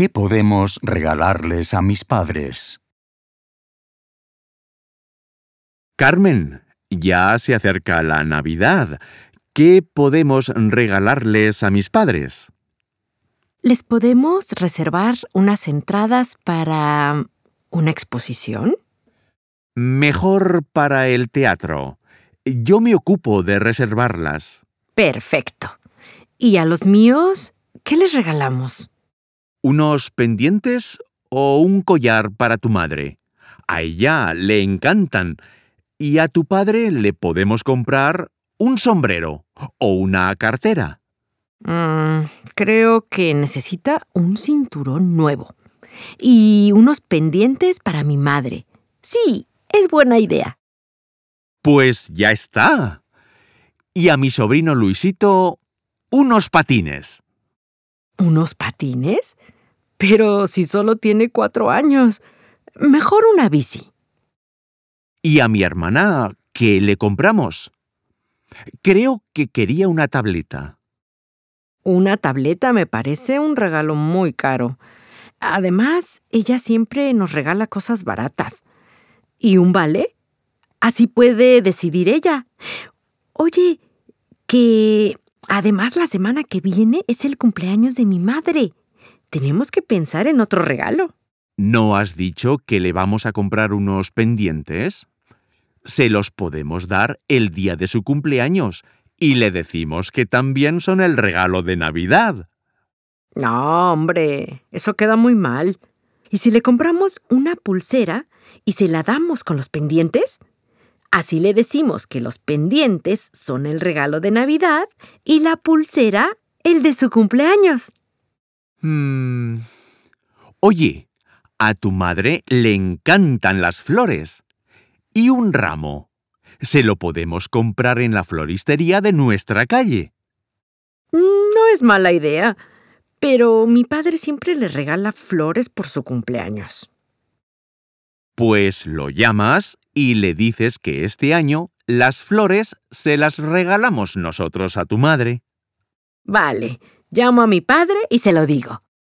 ¿Qué podemos regalarles a mis padres? Carmen, ya se acerca la Navidad. ¿Qué podemos regalarles a mis padres? ¿Les podemos reservar unas entradas para una exposición? Mejor para el teatro. Yo me ocupo de reservarlas. Perfecto. ¿Y a los míos qué les regalamos? ¿Unos pendientes o un collar para tu madre? A ella le encantan. Y a tu padre le podemos comprar un sombrero o una cartera. Creo que necesita un cinturón nuevo. Y unos pendientes para mi madre. Sí, es buena idea. Pues ya está. Y a mi sobrino Luisito, unos patines. ¿Unos patines? Pero si solo tiene 4 años. Mejor una bici. Y a mi hermana, ¿qué le compramos? Creo que quería una tableta. Una tableta me parece un regalo muy caro. Además, ella siempre nos regala cosas baratas. ¿Y un vale? Así puede decidir ella. Oye, que además la semana que viene es el cumpleaños de mi madre. Tenemos que pensar en otro regalo. ¿No has dicho que le vamos a comprar unos pendientes? Se los podemos dar el día de su cumpleaños y le decimos que también son el regalo de Navidad. No, hombre, eso queda muy mal. ¿Y si le compramos una pulsera y se la damos con los pendientes? Así le decimos que los pendientes son el regalo de Navidad y la pulsera el de su cumpleaños. Oye, a tu madre le encantan las flores. ¿Y un ramo? Se lo podemos comprar en la floristería de nuestra calle. No es mala idea, pero mi padre siempre le regala flores por su cumpleaños. Pues lo llamas y le dices que este año las flores se las regalamos nosotros a tu madre. Vale, llamo a mi padre y se lo digo.